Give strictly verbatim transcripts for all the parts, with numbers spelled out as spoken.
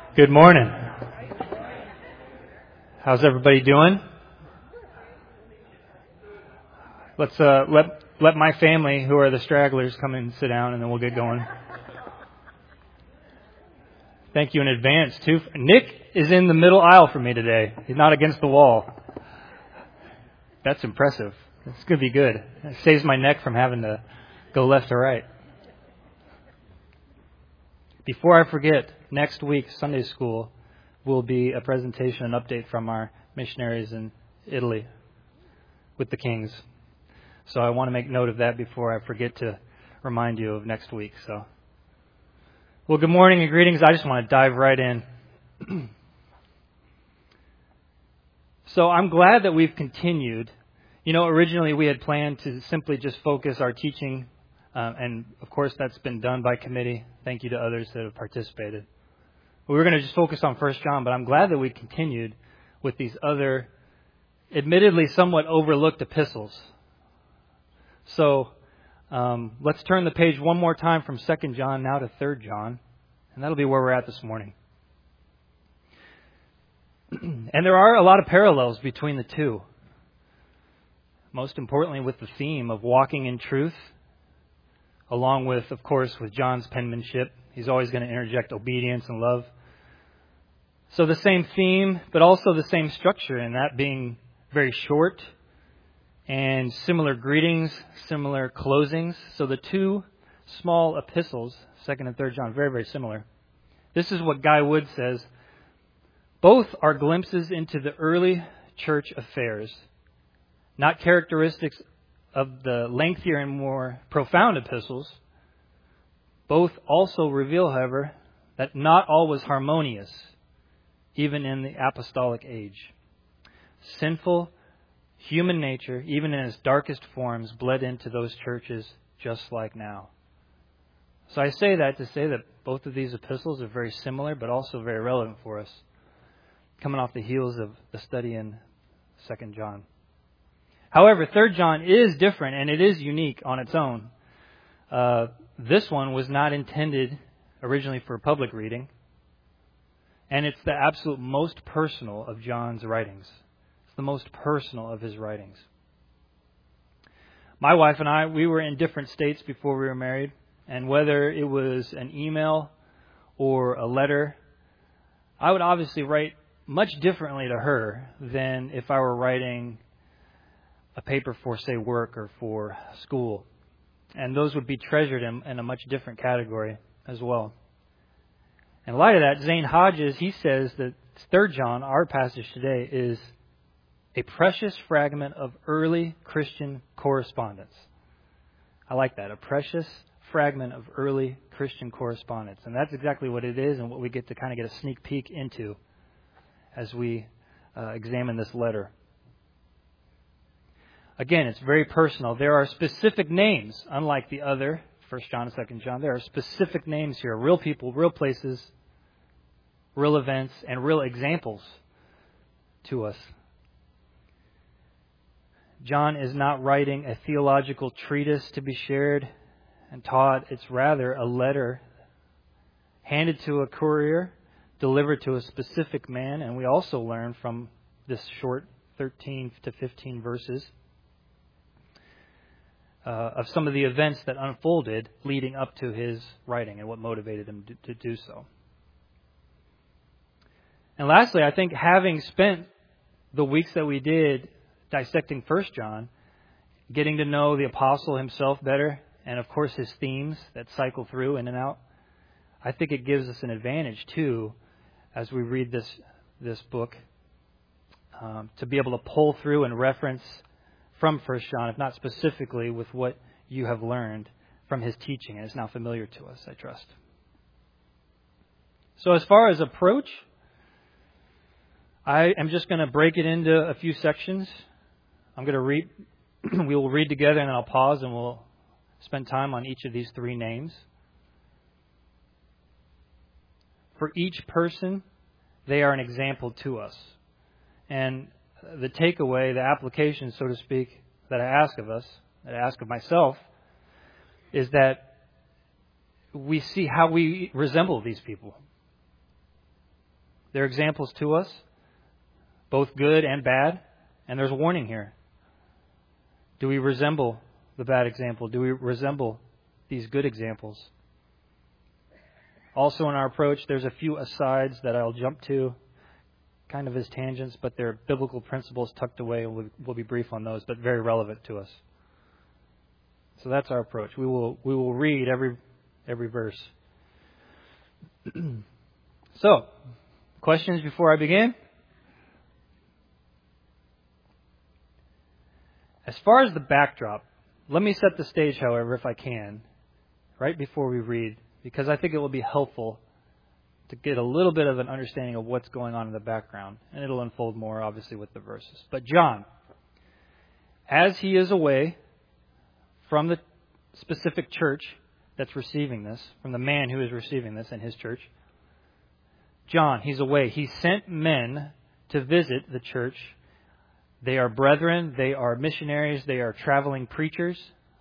Good morning. How's everybody doing? Let's uh, let let my family, who are the stragglers, come in and sit down, and then we'll get going. Thank you in advance, too. Nick is in the middle aisle for me today. He's not against the wall. That's impressive. It's going to be good. It saves my neck from having to go left to right. Before I forget, next week, Sunday school, will be a presentation and update from our missionaries in Italy with the Kings. So I want to make note of that before I forget to remind you of next week. So, well, good morning and greetings. I just want to dive right in. So I'm glad that we've continued. You know, originally we had planned to simply just focus our teaching, uh, and of course that's been done by committee. Thank you to others that have participated. We were going to just focus on First John, but I'm glad that we continued with these other, admittedly somewhat overlooked epistles. So um, let's turn the page one more time from Second John now to Third John, and that'll be where we're at this morning. And there are a lot of parallels between the two. Most importantly with the theme of walking in truth, along with, of course, with John's penmanship. He's always going to interject obedience and love. So the same theme, but also the same structure, and that being very short and similar greetings, similar closings. So the two small epistles, Second and Third John, very, very similar. This is what Guy Wood says. Both are glimpses into the early church affairs, not characteristics of the lengthier and more profound epistles. Both also reveal, however, that not all was harmonious, even in the apostolic age. Sinful human nature, even in its darkest forms, bled into those churches just like now. So I say that to say that both of these epistles are very similar, but also very relevant for us, coming off the heels of the study in Second John. However, Third John is different, and it is unique on its own. Uh, this one was not intended originally for public reading, and it's the absolute most personal of John's writings. It's the most personal of his writings. My wife and I, we were in different states before we were married, and whether it was an email or a letter, I would obviously write much differently to her than if I were writing a paper for, say, work or for school. And those would be treasured in, in a much different category as well. In light of that, Zane Hodges, he says that Third John, our passage today, is a precious fragment of early Christian correspondence. I like that, a precious fragment of early Christian correspondence. And that's exactly what it is and what we get to kind of get a sneak peek into as we uh, examine this letter. Again, it's very personal. There are specific names, unlike the other, First John and Second John. There are specific names here, real people, real places, real events, and real examples to us. John is not writing a theological treatise to be shared and taught. It's rather a letter handed to a courier, delivered to a specific man, and we also learn from this short thirteen to fifteen verses Uh, of some of the events that unfolded leading up to his writing and what motivated him to, to do so. And lastly, I think having spent the weeks that we did dissecting First John, getting to know the apostle himself better, and of course his themes that cycle through in and out, I think it gives us an advantage too as we read this this book um, to be able to pull through and reference from First John, if not specifically with what you have learned from his teaching and is now familiar to us, I trust. So as far as approach, I am just going to break it into a few sections. I'm going to read, we will read together and then I'll pause and we'll spend time on each of these three names. For each person, they are an example to us. And the takeaway, the application, so to speak, that I ask of us, that I ask of myself, is that we see how we resemble these people. They're examples to us, both good and bad, and there's a warning here. Do we resemble the bad example? Do we resemble these good examples? Also in our approach, there's a few asides that I'll jump to, kind of as tangents, but they're biblical principles tucked away, and we'll, we'll be brief on those, but very relevant to us. So that's our approach. We will we will read every every verse. So, questions before I begin? As far as the backdrop, let me set the stage, however, if I can, right before we read, because I think it will be helpful to get a little bit of an understanding of what's going on in the background. And it'll unfold more, obviously, with the verses. But John, as he is away from the specific church that's receiving this, from the man who is receiving this in his church, John, he's away. He sent men to visit the church. They are brethren, they are missionaries, they are traveling preachers.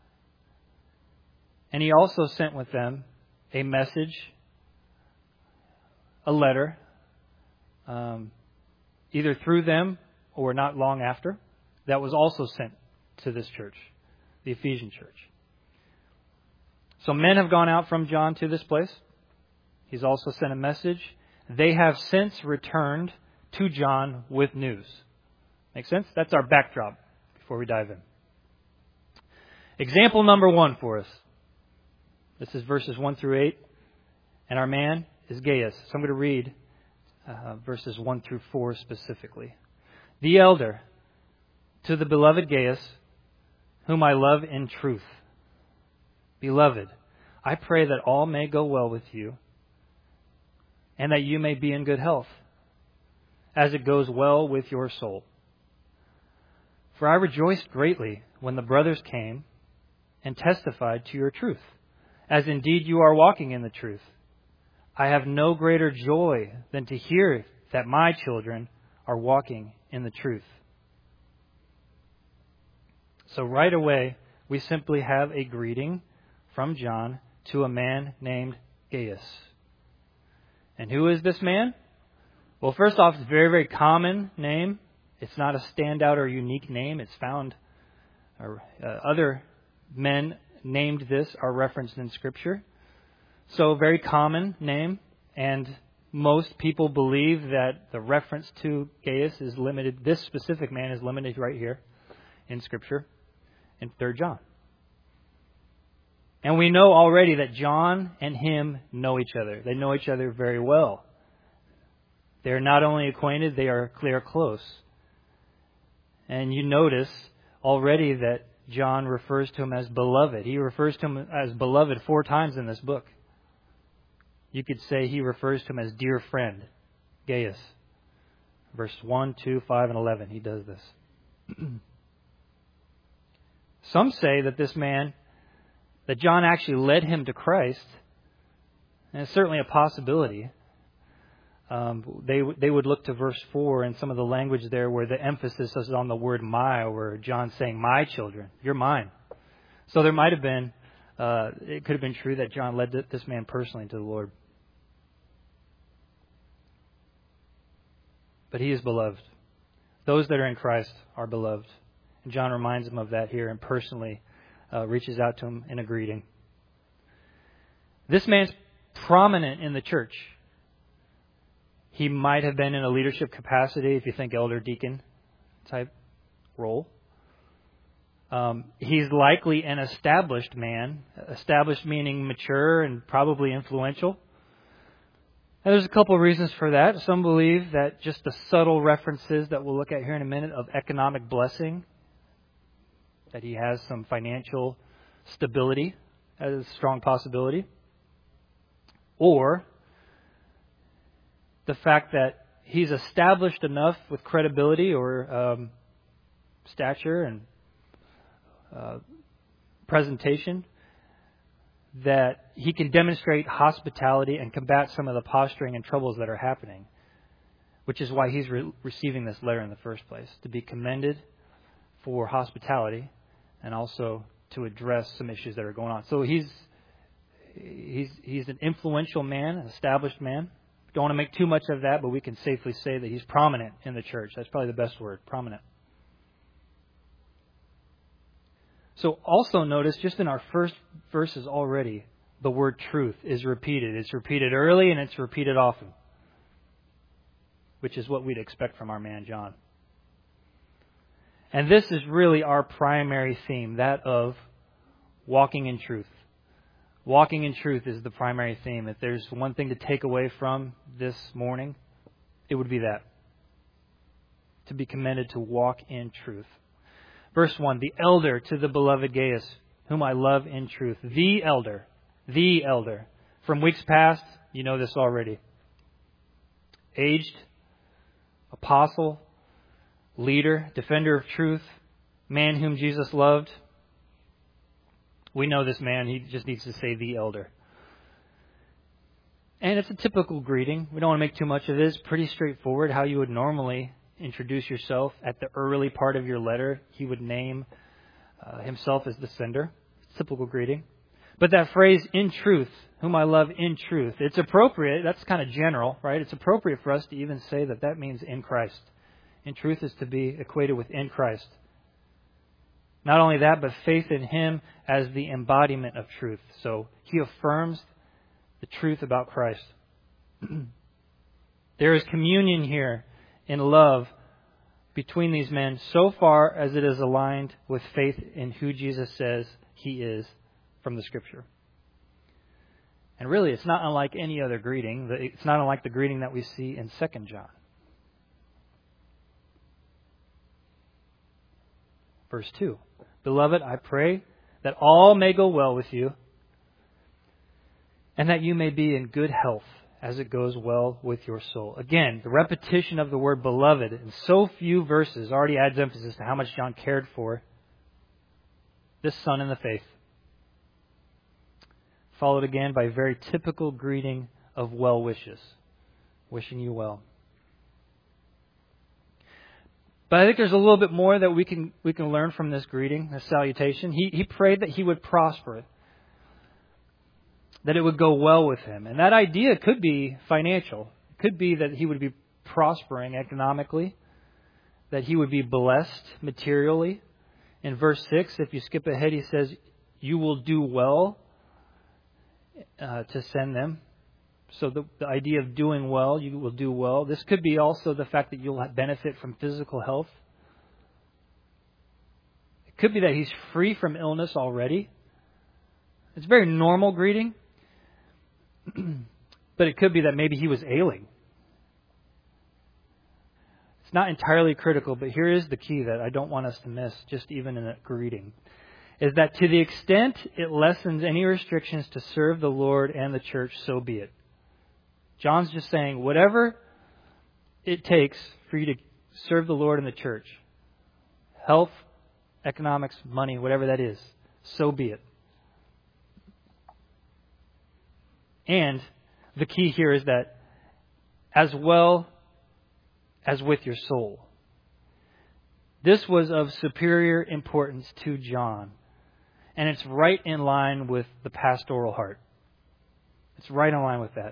And he also sent with them a message, a letter, um, either through them or not long after, that was also sent to this church, the Ephesian church. So men have gone out from John to this place. He's also sent a message. They have since returned to John with news. Make sense? That's our backdrop before we dive in. Example number one for us. This is verses one through eight. And our man is Gaius. So I'm going to read uh, verses one through four specifically. The elder, to the beloved Gaius, whom I love in truth. Beloved, I pray that all may go well with you, and that you may be in good health, as it goes well with your soul. For I rejoiced greatly when the brothers came and testified to your truth, as indeed you are walking in the truth. I have no greater joy than to hear that my children are walking in the truth. So right away, we simply have a greeting from John to a man named Gaius. And who is this man? Well, first off, it's a very, very common name. It's not a standout or unique name. It's found, or uh, other men named this are referenced in Scripture. So a very common name, and most people believe that the reference to Gaius is limited, this specific man is limited right here in Scripture in Third John. And we know already that John and him know each other. They know each other very well. They're not only acquainted, they are clear close. And you notice already that John refers to him as beloved. He refers to him as beloved four times in this book. You could say he refers to him as dear friend, Gaius. Verse one, two, five, and eleven, he does this. Some say that this man, that John actually led him to Christ, and it's certainly a possibility. Um, they they would look to verse four and some of the language there where the emphasis is on the word my, where John's saying, my children, you're mine. So there might have been, uh, it could have been true that John led this man personally to the Lord. But he is beloved. Those that are in Christ are beloved. And John reminds him of that here and personally uh, reaches out to him in a greeting. This man's prominent in the church. He might have been in a leadership capacity, if you think elder deacon type role. Um, he's likely an established man, established meaning mature and probably influential. And there's a couple of reasons for that. Some believe that just the subtle references that we'll look at here in a minute of economic blessing, that he has some financial stability as a strong possibility. Or the fact that he's established enough with credibility or um, stature and uh, presentation that he can demonstrate hospitality and combat some of the posturing and troubles that are happening, which is why he's re- receiving this letter in the first place, to be commended for hospitality and also to address some issues that are going on. So he's he's he's an influential man, an established man. Don't want to make too much of that, but we can safely say that he's prominent in the church. That's probably the best word, prominent. So also notice, just in our first verses already, the word truth is repeated. It's repeated early and it's repeated often, which is what we'd expect from our man John. And this is really our primary theme, that of walking in truth. Walking in truth is the primary theme. If there's one thing to take away from this morning, it would be that. To be commended to walk in truth. Verse one, the elder to the beloved Gaius, whom I love in truth. The elder. The elder. From weeks past, you know this already. Aged, apostle, leader, defender of truth, man whom Jesus loved. We know this man. He just needs to say the elder. And it's a typical greeting. We don't want to make too much of it. It's pretty straightforward how you would normally introduce yourself. At the early part of your letter, he would name uh, himself as the sender. It's a typical greeting. But that phrase, in truth, whom I love in truth, it's appropriate. That's kind of general, right? It's appropriate for us to even say that that means in Christ. In truth is to be equated with in Christ. Not only that, but faith in Him as the embodiment of truth. So he affirms the truth about Christ. There is communion here in love between these men so far as it is aligned with faith in who Jesus says He is from the Scripture. And really, it's not unlike any other greeting. It's not unlike the greeting that we see in Second John. Verse two. Beloved, I pray that all may go well with you, and that you may be in good health as it goes well with your soul. Again, the repetition of the word beloved in so few verses already adds emphasis to how much John cared for this son in the faith. Followed again by a very typical greeting of well wishes. Wishing you well. But I think there's a little bit more that we can we can learn from this greeting, this salutation. He he prayed that he would prosper, that it would go well with him. And that idea could be financial. It could be that he would be prospering economically, that he would be blessed materially. In verse six, if you skip ahead, he says, you will do well uh, to send them. So the, the idea of doing well, you will do well. This could be also the fact that you'll benefit from physical health. It could be that he's free from illness already. It's a very normal greeting. But it could be that maybe he was ailing. It's not entirely critical, but here is the key that I don't want us to miss, just even in a greeting, is that to the extent it lessens any restrictions to serve the Lord and the church, so be it. John's just saying, whatever it takes for you to serve the Lord and the church, health, economics, money, whatever that is, so be it. And the key here is that as well as with your soul. This was of superior importance to John. And it's right in line with the pastoral heart. It's right in line with that.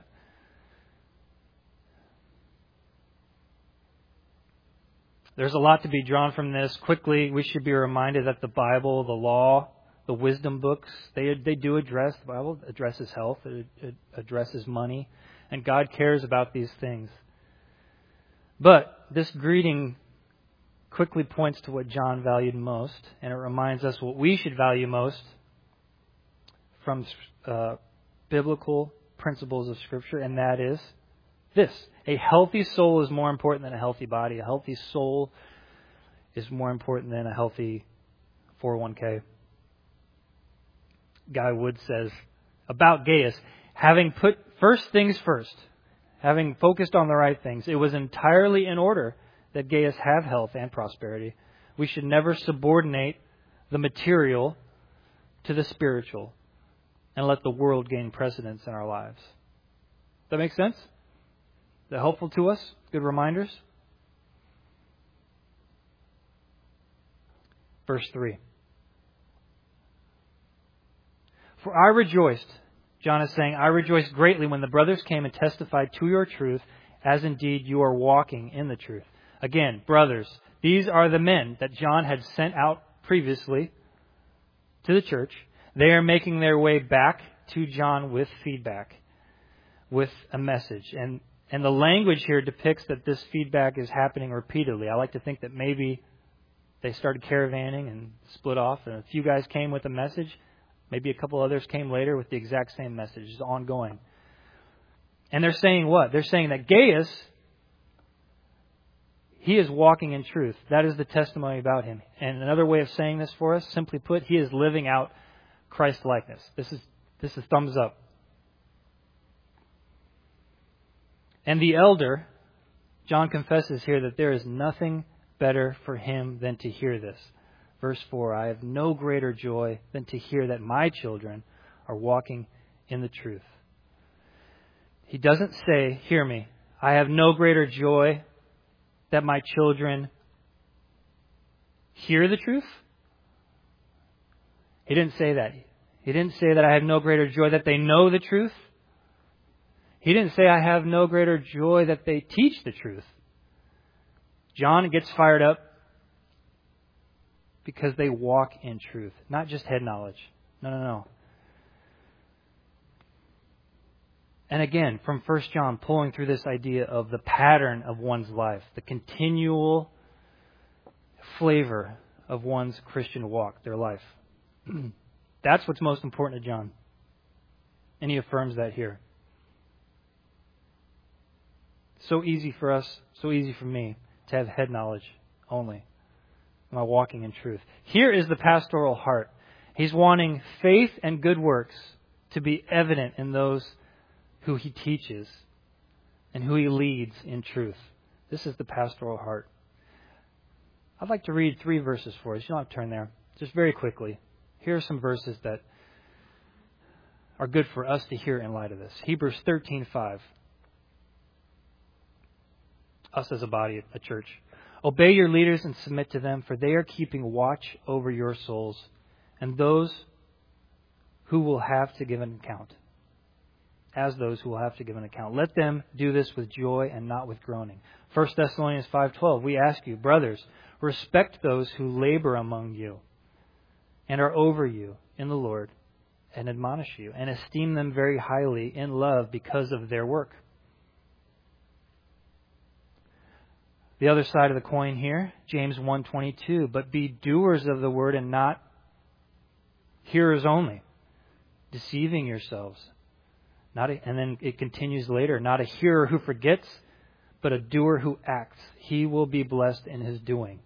There's a lot to be drawn from this. Quickly, we should be reminded that the Bible, the law, the wisdom books, they they do address, the Bible addresses health, it, it addresses money, and God cares about these things. But this greeting quickly points to what John valued most, and it reminds us what we should value most from uh, biblical principles of Scripture, and that is this. A healthy soul is more important than a healthy body. A healthy soul is more important than a healthy four oh one k. Guy Wood says about Gaius, having put first things first, having focused on the right things, it was entirely in order that Gaius have health and prosperity. We should never subordinate the material to the spiritual and let the world gain precedence in our lives. Does that make sense? Is that helpful to us? Good reminders? Verse three. For I rejoiced John is saying, I rejoiced greatly when the brothers came and testified to your truth, as indeed you are walking in the truth. Again, brothers, these are the men that John had sent out previously to the church. They are making their way back to John with feedback, with a message. And, and the language here depicts that this feedback is happening repeatedly. I like to think that maybe they started caravanning and split off, and a few guys came with a message. Maybe a couple others came later with the exact same message. It's ongoing. And they're saying what? They're saying that Gaius, he is walking in truth. That is the testimony about him. And another way of saying this for us, simply put, he is living out Christ-likeness. This is this is thumbs up. And the elder, John confesses here that there is nothing better for him than to hear this. Verse four, I have no greater joy than to hear that my children are walking in the truth. He doesn't say, hear me, I have no greater joy that my children hear the truth. He didn't say that. He didn't say that I have no greater joy that they know the truth. He didn't say I have no greater joy that they teach the truth. John gets fired up because they walk in truth, not just head knowledge. No, no, no. And again, from First John, pulling through this idea of the pattern of one's life, the continual flavor of one's Christian walk, their life. That's what's most important to John. And he affirms that here. So easy for us, so easy for me to have head knowledge only. Am I walking in truth? Here is the pastoral heart. He's wanting faith and good works to be evident in those who he teaches and who he leads in truth. This is the pastoral heart. I'd like to read three verses for us. You don't have to turn there. Just very quickly. Here are some verses that are good for us to hear in light of this. Hebrews thirteen five. Us as a body, a church. Obey your leaders and submit to them, for they are keeping watch over your souls and those who will have to give an account. As those who will have to give an account. Let them do this with joy and not with groaning. First Thessalonians five twelve. We ask you, brothers, respect those who labor among you and are over you in the Lord and admonish you, and esteem them very highly in love because of their work. The other side of the coin here, James one twenty-two. But be doers of the word and not hearers only, deceiving yourselves. Not a, and then it continues later, not a hearer who forgets, but a doer who acts. He will be blessed in his doing.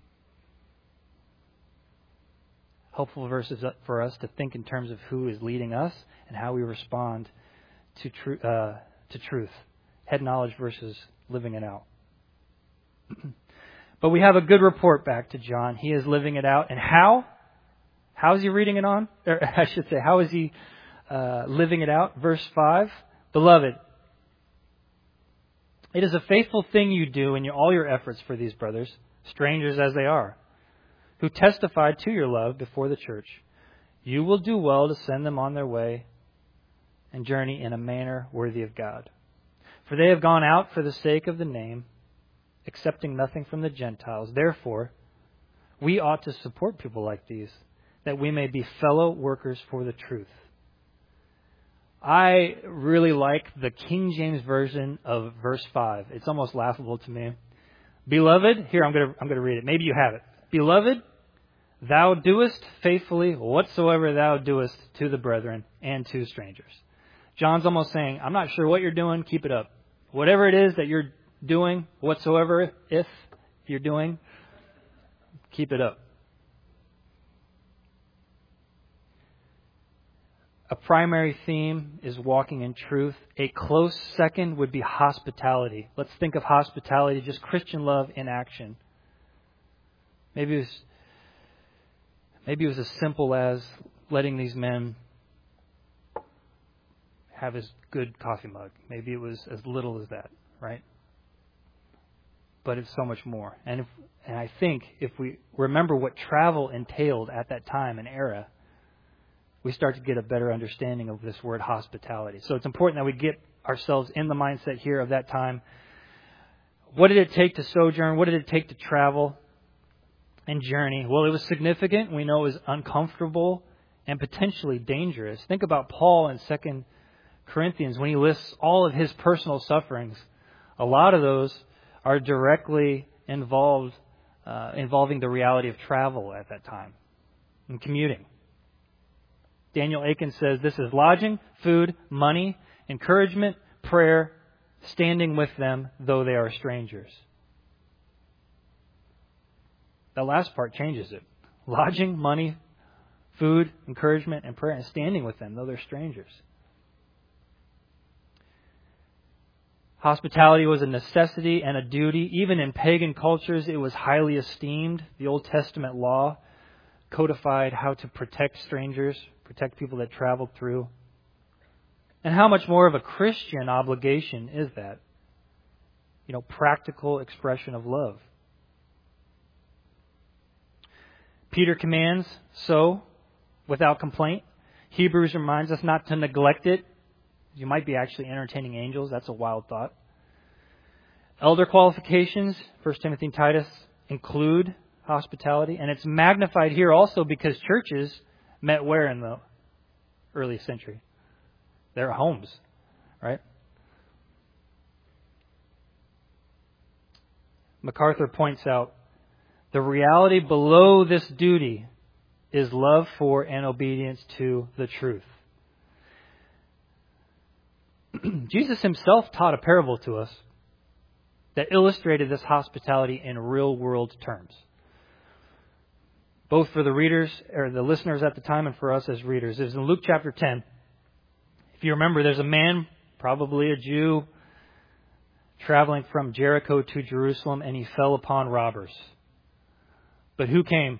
Helpful verses for us to think in terms of who is leading us and how we respond to, tru- uh, to truth. Head knowledge versus living it out. But we have a good report back to John. He is living it out. And how? How is he reading it on? Or I should say, how is he uh, living it out? Verse five. Beloved, it is a faithful thing you do in your, all your efforts for these brothers, strangers as they are, who testified to your love before the church. You will do well to send them on their way and journey in a manner worthy of God. For they have gone out for the sake of the name, accepting nothing from the Gentiles. Therefore, we ought to support people like these, that we may be fellow workers for the truth. I really like the King James Version of verse five. It's almost laughable to me. Beloved, here I'm going to I'm going to read it. Maybe you have it. Beloved, thou doest faithfully whatsoever thou doest to the brethren and to strangers. John's almost saying, I'm not sure what you're doing, keep it up. Whatever it is that you're doing, whatsoever, if you're doing, keep it up. A primary theme is walking in truth. A close second would be hospitality. Let's think of hospitality, just Christian love in action. Maybe it was, maybe it was as simple as letting these men have his good coffee mug. Maybe it was as little as that, right? But it's so much more. And if, and I think if we remember what travel entailed at that time and era, we start to get a better understanding of this word hospitality. So it's important that we get ourselves in the mindset here of that time. What did it take to sojourn? What did it take to travel and journey? Well, it was significant. We know it was uncomfortable and potentially dangerous. Think about Paul in Second Corinthians when he lists all of his personal sufferings. A lot of those are directly involved, uh, involving the reality of travel at that time and commuting. Daniel Aiken says this is lodging, food, money, encouragement, prayer, standing with them though they are strangers. That last part changes it. Lodging, money, food, encouragement, and prayer, and standing with them though they're strangers. Hospitality was a necessity and a duty. Even in pagan cultures, it was highly esteemed. The Old Testament law codified how to protect strangers, protect people that traveled through. And how much more of a Christian obligation is that? You know, practical expression of love. Peter commands so without complaint. Hebrews reminds us not to neglect it. You might be actually entertaining angels. That's a wild thought. Elder qualifications, First Timothy and Titus, include hospitality. And it's magnified here also because churches met where in the early century? Their homes, right? MacArthur points out, the reality below this duty is love for and obedience to the truth. Jesus himself taught a parable to us that illustrated this hospitality in real world terms. Both for the readers or the listeners at the time and for us as readers. It was in Luke chapter ten. If you remember, there's a man, probably a Jew, traveling from Jericho to Jerusalem, and he fell upon robbers. But who came?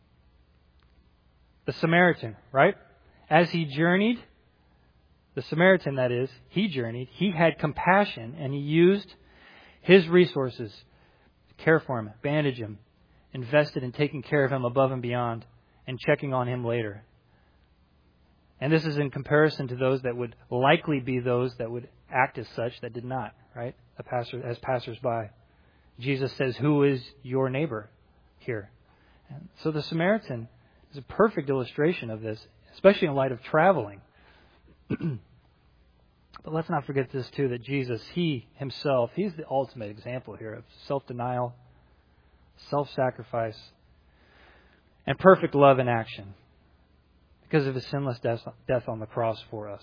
The Samaritan, right? As he journeyed, the Samaritan that is, he journeyed, he had compassion, and he used his resources to care for him, bandage him, invested in taking care of him above and beyond, and checking on him later. And this is in comparison to those that would likely be those that would act as such that did not, right? A passer, as passers-by. Jesus says, who is your neighbor here? And so the Samaritan is a perfect illustration of this, especially in light of traveling. But let's not forget this too, that Jesus, He Himself, He's the ultimate example here of self-denial, self-sacrifice, and perfect love in action because of His sinless death, death on the cross for us.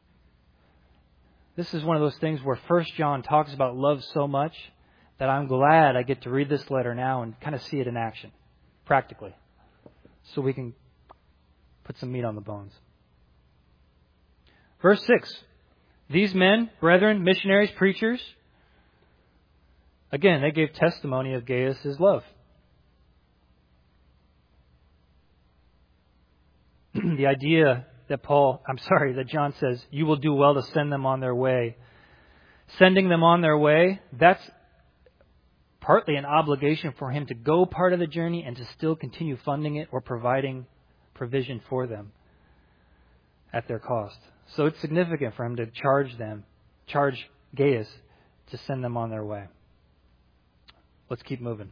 This is one of those things where First John talks about love so much that I'm glad I get to read this letter now and kind of see it in action, practically, so we can put some meat on the bones. Verse six. These men, brethren, missionaries, preachers, again, they gave testimony of Gaius' love. The idea that Paul, I'm sorry, that John says, you will do well to send them on their way. Sending them on their way, that's partly an obligation for him to go part of the journey and to still continue funding it or providing provision for them at their cost. So it's significant for him to charge them, charge Gaius to send them on their way. Let's keep moving.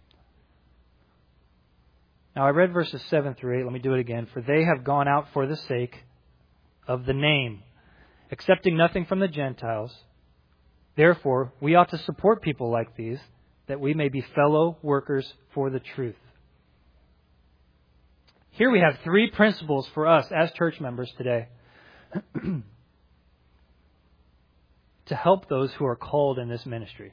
Now I read verses seven through eight. Let me do it again. For they have gone out for the sake of the name, accepting nothing from the Gentiles. Therefore, we ought to support people like these, that we may be fellow workers for the truth. Here we have three principles for us as church members today to help those who are called in this ministry.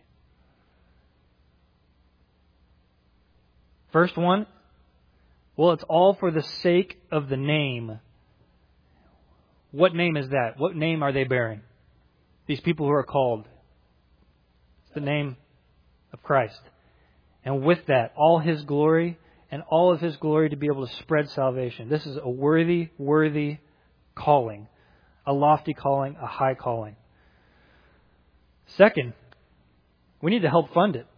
First one, well, it's all for the sake of the name. What name is that? What name are they bearing? These people who are called. It's the name of Christ. And with that, all His glory and all of His glory to be able to spread salvation. This is a worthy, worthy calling. A lofty calling, a high calling. Second, we need to help fund it.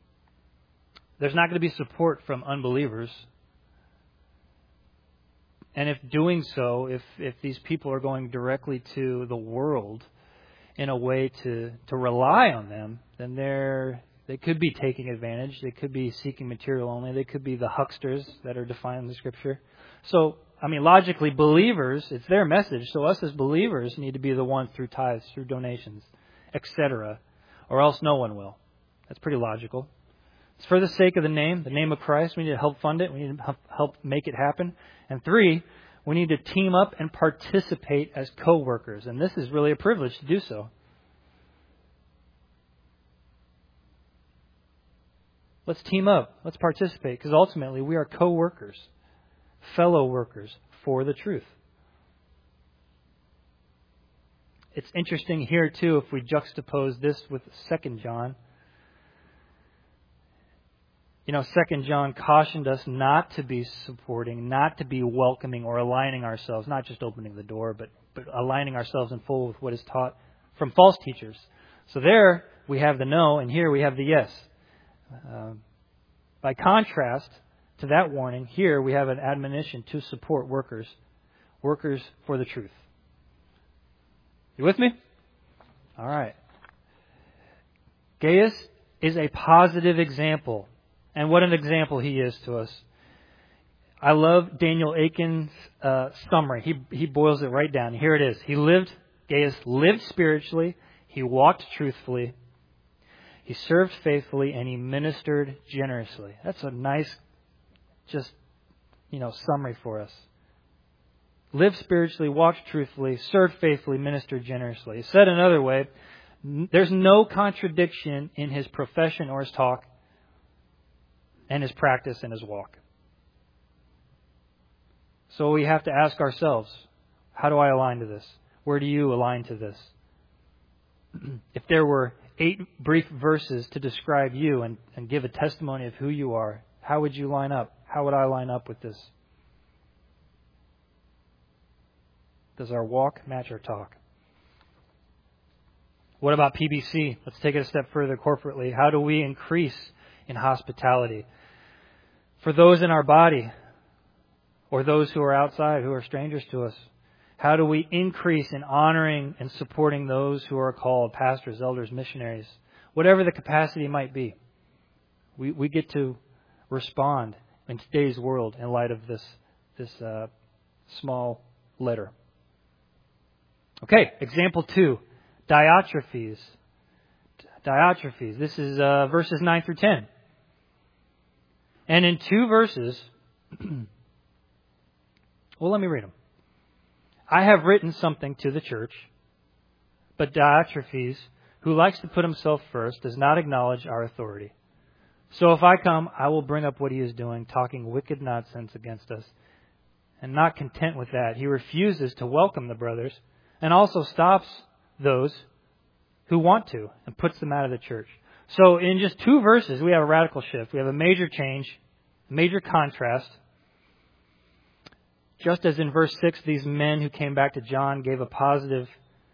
There's not going to be support from unbelievers. And if doing so, if, if these people are going directly to the world in a way to, to rely on them, then they're, they could be taking advantage. They could be seeking material only. They could be the hucksters that are defined in the Scripture. So, I mean, logically, believers, it's their message. So us as believers need to be the ones through tithes, through donations, et cetera, or else no one will. That's pretty logical. It's for the sake of the name, the name of Christ. We need to help fund it. We need to help make it happen. And three, we need to team up and participate as co-workers. And this is really a privilege to do so. Let's team up. Let's participate, because ultimately we are co-workers, fellow workers for the truth. It's interesting here, too, if we juxtapose this with Second John. You know, Second John cautioned us not to be supporting, not to be welcoming or aligning ourselves, not just opening the door, but, but aligning ourselves in full with what is taught from false teachers. So there we have the no, and here we have the yes. Uh, by contrast to that warning, here we have an admonition to support workers, workers for the truth. You with me? All right. Gaius is a positive example. And what an example he is to us. I love Daniel Aiken's uh, summary. He he boils it right down. Here it is. He lived, Gaius lived spiritually. He walked truthfully. He served faithfully, and he ministered generously. That's a nice, just, you know, summary for us. Lived spiritually, walked truthfully, served faithfully, ministered generously. Said another way, there's no contradiction in his profession or his talk and his practice and his walk. So we have to ask ourselves, how do I align to this? Where do you align to this? If there were eight brief verses to describe you and, and give a testimony of who you are, how would you line up? How would I line up with this? Does our walk match our talk? What about P B C? Let's take it a step further corporately. How do we increase in hospitality for those in our body or those who are outside, who are strangers to us? How do we increase in honoring and supporting those who are called pastors, elders, missionaries, whatever the capacity might be? We we get to respond in today's world in light of this this uh, small letter. Okay, example two, Diotrephes. Diotrephes. This is uh, verses nine through ten. And in two verses, well, let me read them. I have written something to the church, but Diotrephes, who likes to put himself first, does not acknowledge our authority. So if I come, I will bring up what he is doing, talking wicked nonsense against us. And not content with that, he refuses to welcome the brothers and also stops those who want to and puts them out of the church. So in just two verses, we have a radical shift. We have a major change, a major contrast. Just as in verse six, these men who came back to John gave a positive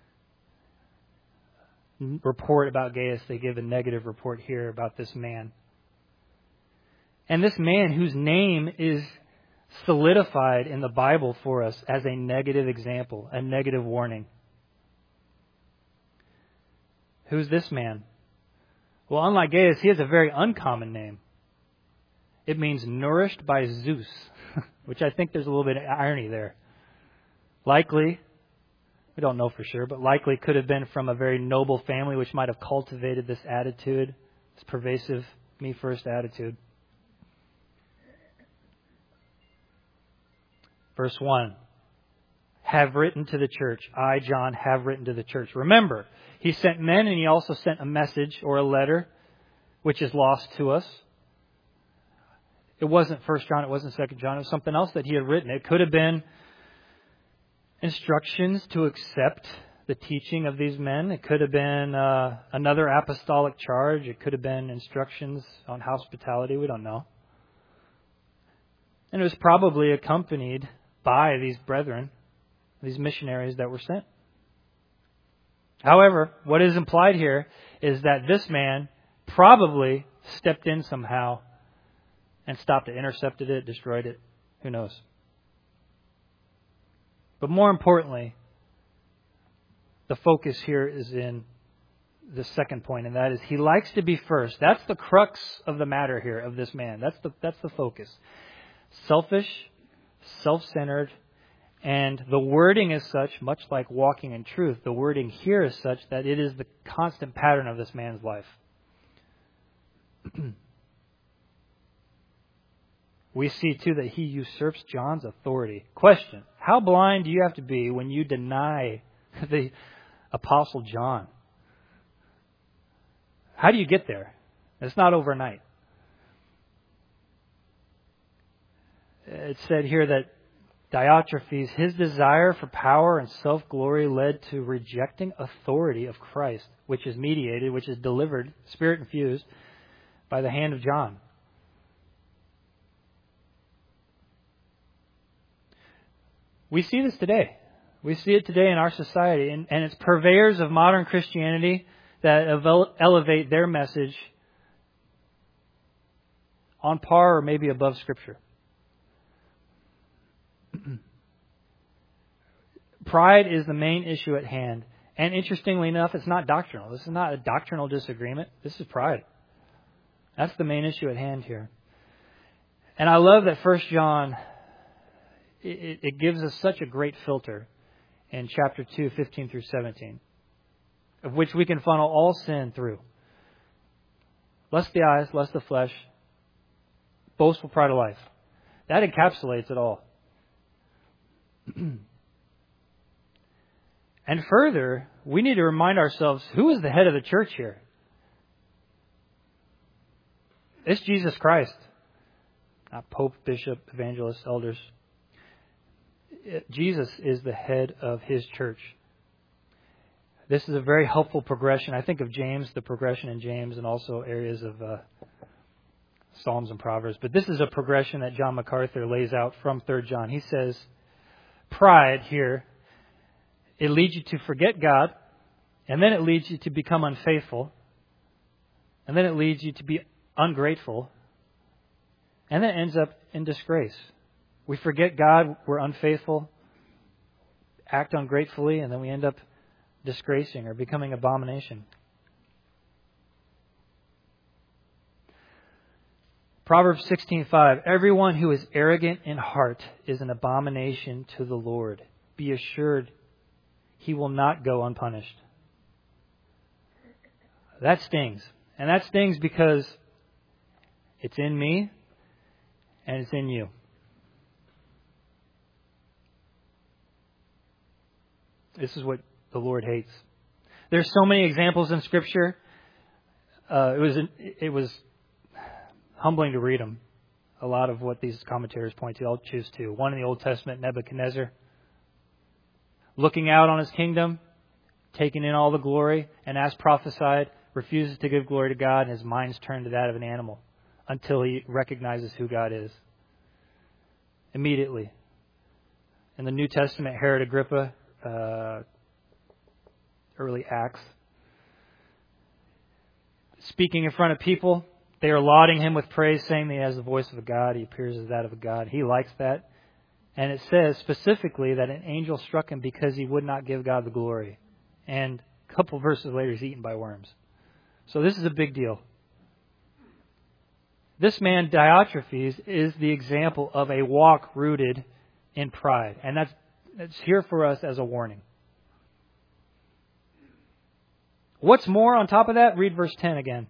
report about Gaius, they give a negative report here about this man. And this man whose name is solidified in the Bible for us as a negative example, a negative warning. Who's this man? Well, unlike Gaius, he has a very uncommon name. It means nourished by Zeus, which I think there's a little bit of irony there. Likely, we don't know for sure, but likely could have been from a very noble family which might have cultivated this attitude, this pervasive me first attitude. Verse one, have written to the church. I, John, have written to the church. Remember, he sent men and he also sent a message or a letter which is lost to us. It wasn't First John, it wasn't Second John, it was something else that he had written. It could have been instructions to accept the teaching of these men. It could have been uh, another apostolic charge. It could have been instructions on hospitality. We don't know. And it was probably accompanied by these brethren, these missionaries that were sent. However, what is implied here is that this man probably stepped in somehow and stopped it, intercepted it, destroyed it. Who knows? But more importantly, the focus here is in the second point, and that is he likes to be first. That's the crux of the matter here of this man. That's the that's the focus. Selfish, self-centered, and the wording is such, much like walking in truth, the wording here is such that it is the constant pattern of this man's life. We see, too, that he usurps John's authority. Question: how blind do you have to be when you deny the Apostle John? How do you get there? It's not overnight. It said here that Diotrephes, his desire for power and self-glory led to rejecting authority of Christ, which is mediated, which is delivered, Spirit-infused, by the hand of John. We see this today. We see it today in our society, and, and it's purveyors of modern Christianity that elevate their message on par or maybe above Scripture. Pride is the main issue at hand. And interestingly enough, it's not doctrinal. This is not a doctrinal disagreement. This is pride. That's the main issue at hand here. And I love that First John, it, it gives us such a great filter in chapter two, fifteen through seventeen, of which we can funnel all sin through. Lust the eyes, lust the flesh, boastful pride of life. That encapsulates it all. And further, we need to remind ourselves, who is the head of the church here? It's Jesus Christ. Not Pope, Bishop, Evangelist, Elders. Jesus is the head of His church. This is a very helpful progression. I think of James, the progression in James, and also areas of uh, Psalms and Proverbs. But this is a progression that John MacArthur lays out from Third John. He says, pride here, it leads you to forget God, and then it leads you to become unfaithful, and then it leads you to be ungrateful, and then it ends up in disgrace. We forget God, we're unfaithful, act ungratefully, and then we end up disgracing or becoming abomination. Proverbs sixteen five, everyone who is arrogant in heart is an abomination to the Lord. Be assured He will not go unpunished. That stings. And that stings because it's in me and it's in you. This is what the Lord hates. There's so many examples in Scripture. Uh, it was it was humbling to read them. A lot of what these commentators point to, I'll choose two. One in the Old Testament, Nebuchadnezzar, looking out on his kingdom, taking in all the glory, and as prophesied, refuses to give glory to God, and his mind's turned to that of an animal until he recognizes who God is. Immediately. In the New Testament, Herod Agrippa, uh, early Acts, speaking in front of people, they are lauding him with praise, saying that he has the voice of a God. He appears as that of a God. He likes that. And it says specifically that an angel struck him because he would not give God the glory. And a couple verses later, he's eaten by worms. So this is a big deal. This man, Diotrephes, is the example of a walk rooted in pride. And that's, that's here for us as a warning. What's more on top of that? Read verse ten again.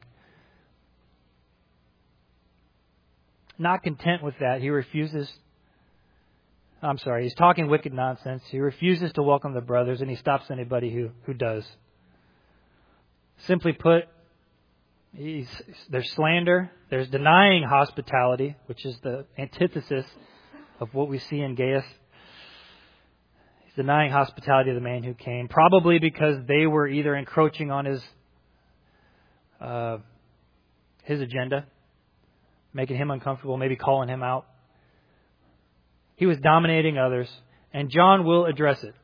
Not content with that, he refuses... I'm sorry, he's talking wicked nonsense. He refuses to welcome the brothers, and he stops anybody who, who does. Simply put, he's, there's slander, there's denying hospitality, which is the antithesis of what we see in Gaius. He's denying hospitality to the man who came, probably because they were either encroaching on his uh, his agenda, making him uncomfortable, maybe calling him out. He was dominating others, and John will address it.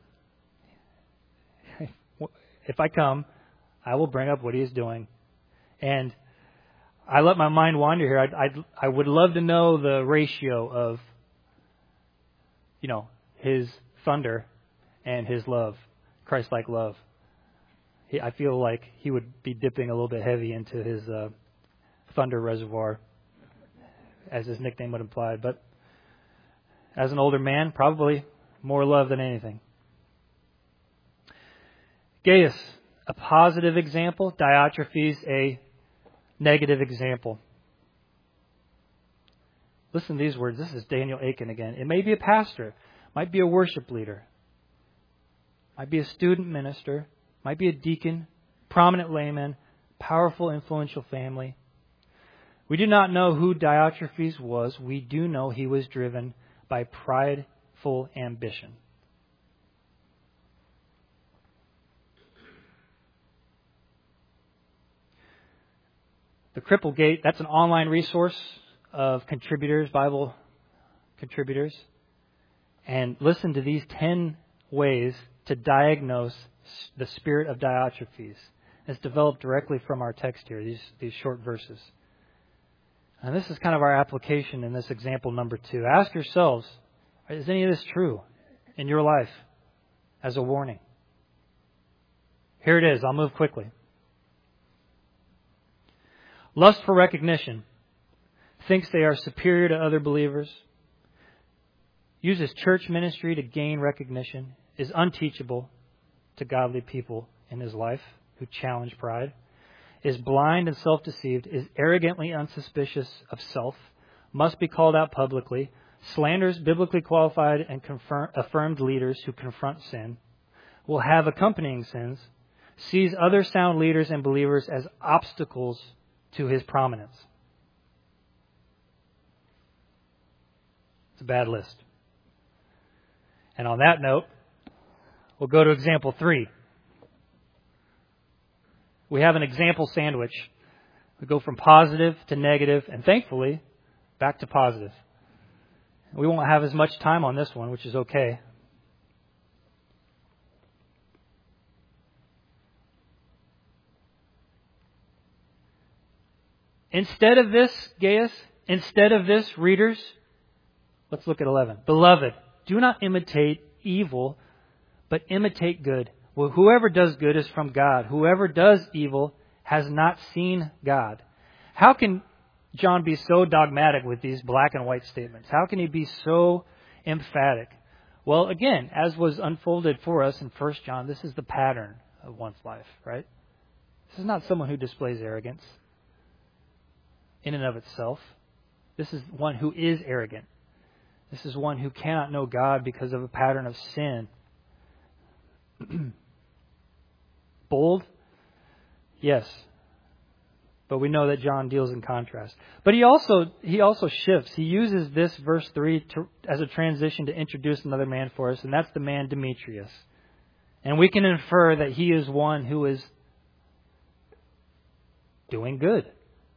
If I come, I will bring up what he is doing. And I let my mind wander here. I I I would love to know the ratio of, you know, his thunder and his love, Christ-like love. He, I feel like he would be dipping a little bit heavy into his uh, thunder reservoir, as his nickname would imply. But as an older man, probably more love than anything. Gaius, a positive example. Diotrephes, a negative example. Listen to these words. This is Daniel Aiken again. It may be a pastor, might be a worship leader, might be a student minister, might be a deacon, prominent layman, powerful, influential family. We do not know who Diotrephes was. We do know he was driven by prideful ambition. The Cripple Gate, that's an online resource of contributors, Bible contributors. And listen to these ten ways to diagnose the spirit of Diotrephes. It's developed directly from our text here, these, these short verses. And this is kind of our application in this example number two. Ask yourselves, is any of this true in your life as a warning? Here it is. I'll move quickly. Lust for recognition. Thinks they are superior to other believers. Uses church ministry to gain recognition. Is unteachable to godly people in his life who challenge pride. Is blind and self-deceived. Is arrogantly unsuspicious of self. Must be called out publicly. Slanders biblically qualified and confirm, affirmed leaders who confront sin. Will have accompanying sins. Sees other sound leaders and believers as obstacles to his prominence. It's a bad list. And on that note, we'll go to example three. We have an example sandwich. We go from positive to negative, and thankfully, back to positive. We won't have as much time on this one, which is okay. Instead of this, Gaius, instead of this, readers, let's look at eleven. Beloved, do not imitate evil, but imitate good. Well, whoever does good is from God. Whoever does evil has not seen God. How can John be so dogmatic with these black and white statements? How can he be so emphatic? Well, again, as was unfolded for us in First John, this is the pattern of one's life, right? This is not someone who displays arrogance in and of itself. This is one who is arrogant. This is one who cannot know God because of a pattern of sin. Bold? Yes. But we know that John deals in contrast. But he also he also shifts. He uses this verse three to, as a transition to introduce another man for us, and that's the man Demetrius. And we can infer that he is one who is doing good.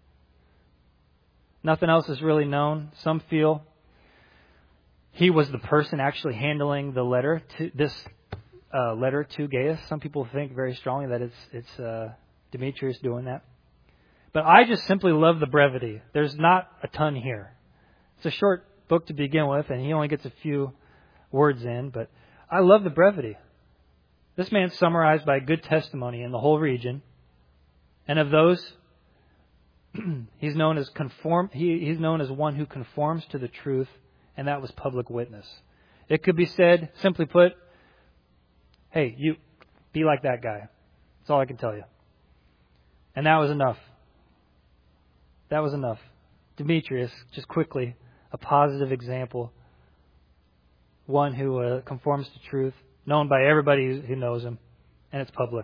Nothing else is really known. Some feel he was the person actually handling the letter to this uh, letter to Gaius. Some people think very strongly that it's it's uh, Demetrius doing that. But I just simply love the brevity. There's not a ton here. It's a short book to begin with, and he only gets a few words in. But I love the brevity. This man's summarized by good testimony in the whole region, and of those, he's known as conform. He, he's known as one who conforms to the truth, and that was public witness. It could be said, simply put, hey, you be like that guy. That's all I can tell you. And that was enough. That was enough. Demetrius, just quickly, a positive example. One who uh, conforms to truth, known by everybody who knows him, and it's public.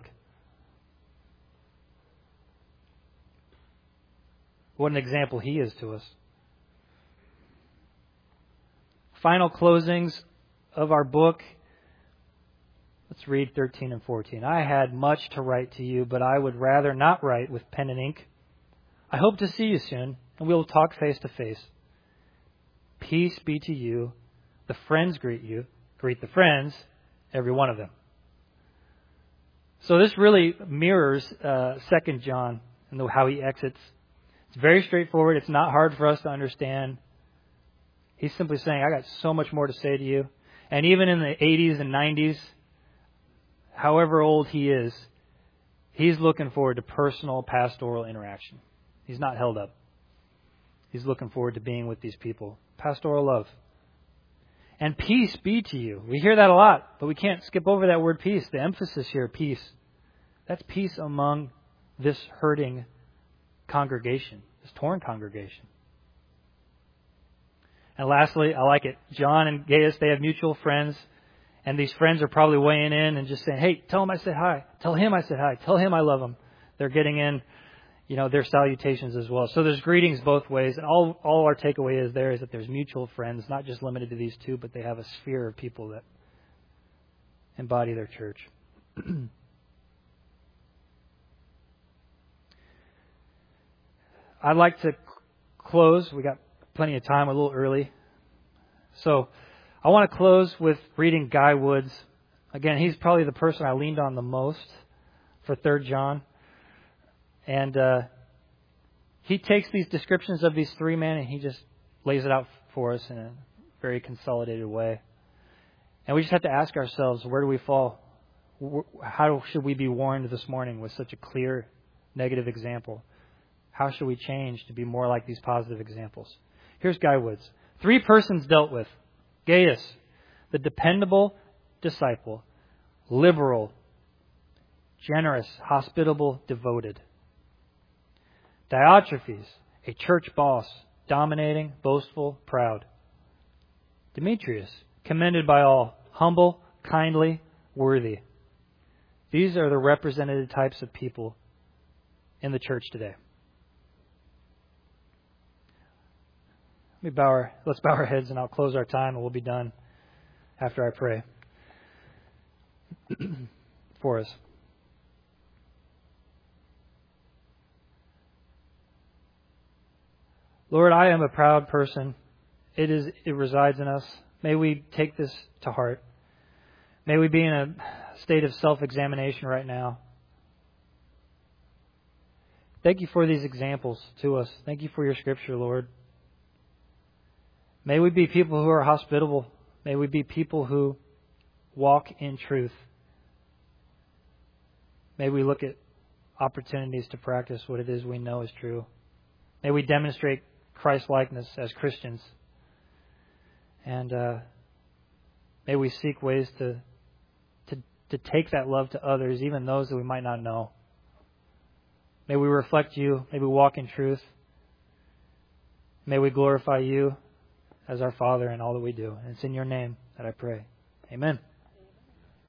What an example he is to us. Final closings of our book. Let's read thirteen and fourteen. I had much to write to you, but I would rather not write with pen and ink. I hope to see you soon, and we will talk face to face. Peace be to you. The friends greet you. Greet the friends, every one of them. So this really mirrors uh, Second John and how he exits. It's very straightforward. It's not hard for us to understand. He's simply saying, I got so much more to say to you. And even in the eighties and nineties, however old he is, he's looking forward to personal pastoral interaction. He's not held up. He's looking forward to being with these people. Pastoral love. And peace be to you. We hear that a lot, but we can't skip over that word peace. The emphasis here, peace. That's peace among this hurting congregation, this torn congregation. And lastly, I like it. John and Gaius, they have mutual friends. And these friends are probably weighing in and just saying, hey, tell him I said hi. Tell him I said hi. Tell him I love him. They're getting in, you know, their salutations as well. So there's greetings both ways. And all, all our takeaway is there is that there's mutual friends, not just limited to these two, but they have a sphere of people that embody their church. I'd like to close. We got plenty of time, a little early. So I want to close with reading Guy Woods. Again, he's probably the person I leaned on the most for Third John. And uh, he takes these descriptions of these three men and he just lays it out for us in a very consolidated way. And we just have to ask ourselves, where do we fall? How should we be warned this morning with such a clear negative example? How should we change to be more like these positive examples? Here's Guy Woods. Three persons dealt with. Gaius, the dependable disciple, liberal, generous, hospitable, devoted. Diotrephes, a church boss, dominating, boastful, proud. Demetrius, commended by all, humble, kindly, worthy. These are the representative types of people in the church today. Let me bow our, let's bow our heads and I'll close our time and we'll be done after I pray for us. Lord, I am a proud person. It is, it resides in us. May we take this to heart. May we be in a state of self-examination right now. Thank you for these examples to us. Thank you for your scripture, Lord. May we be people who are hospitable. May we be people who walk in truth. May we look at opportunities to practice what it is we know is true. May we demonstrate Christ-likeness as Christians. And uh, may we seek ways to, to, to take that love to others, even those that we might not know. May we reflect you. May we walk in truth. May we glorify you as our Father in all that we do. And it's in your name that I pray. Amen.